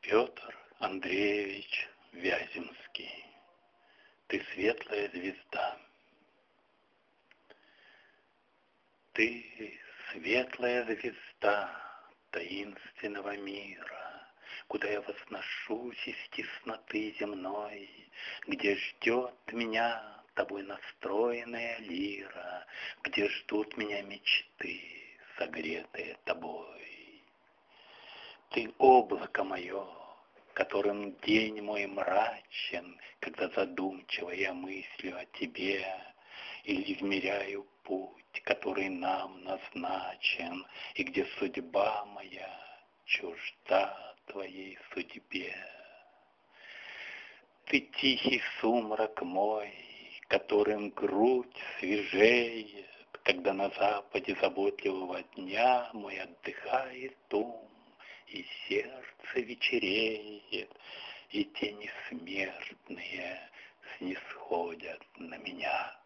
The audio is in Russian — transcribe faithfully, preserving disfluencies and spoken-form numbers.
Петр Андреевич Вяземский, ты светлая звезда. Ты светлая звезда таинственного мира, куда я возношусь из тесноты земной, где ждет меня тобой настроенная лира, где ждут меня мечты, согретые тобой. Ты облако мое, которым день мой мрачен, когда задумчиво я мыслю о тебе или вмеряю путь, который нам назначен, и где судьба моя чужда твоей судьбе. Ты тихий сумрак мой, которым грудь свежеет, когда на западе заботливого дня мой отдыхает ум, и сердце вечереет, и тени смертные снисходят на меня.